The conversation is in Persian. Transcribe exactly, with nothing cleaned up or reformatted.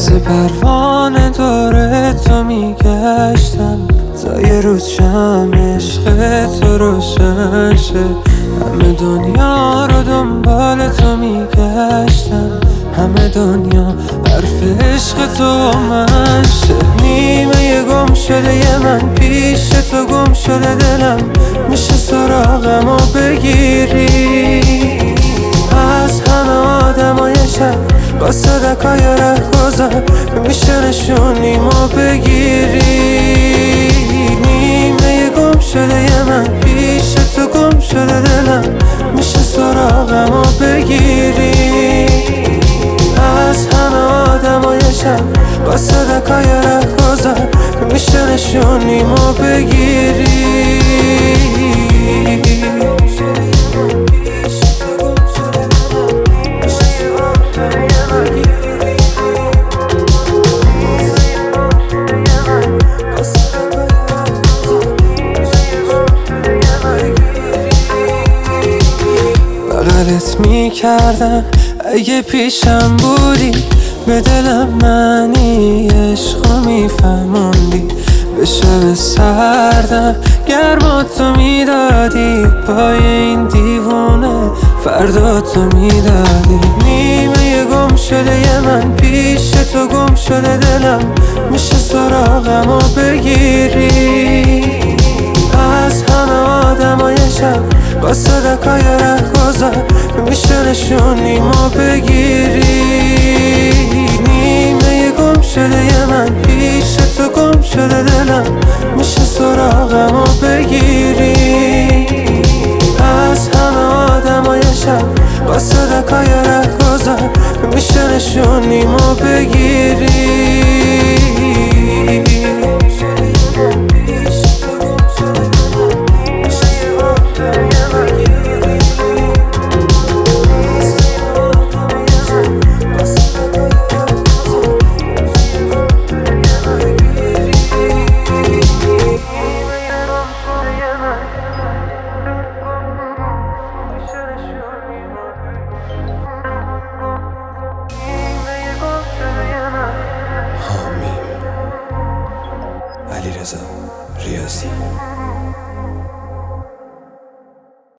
مثل پروانه دور تو میگشتم تا یه روز شم عشق تو روشن شه. همه دنیا رو دنبال تو میگشتم، همه دنیا حرف عشق تو من شه. نیمه یه گم شده یه من پیش تو گم شده، دلم میشه سراغم و بگیری. از همه آدمای شب با صدقای ره گذار میشه نشونیمو بگیری. نیمه یه گم شده یه من پیش تو گم شده، دلم میشه سراغم و بگیری. از همه آدمای شب با صدقای ره گذار میشه نشونیمو بگیری. بغلت میکردم اگه پیشم بودی، به دلم معنی عشقو میفهموندی. به شب سردم گرماتو میدادی، پای این دیوونه فرداتو میدادی. نیمه یه گم شده یه من پیش تو گم شده، دلم میشه سراغم و بگیری. از همه آدمای شب با صدقای ره گذار میشه نشونیمو بگیری. نیمه یه گم شده یه من پیش تو گم شده، دلم میشه سراغم و بگیری. از همه آدمای شب با صدقای ره گذار میشه نشونیمو بگیری. علیرضا ریاضی.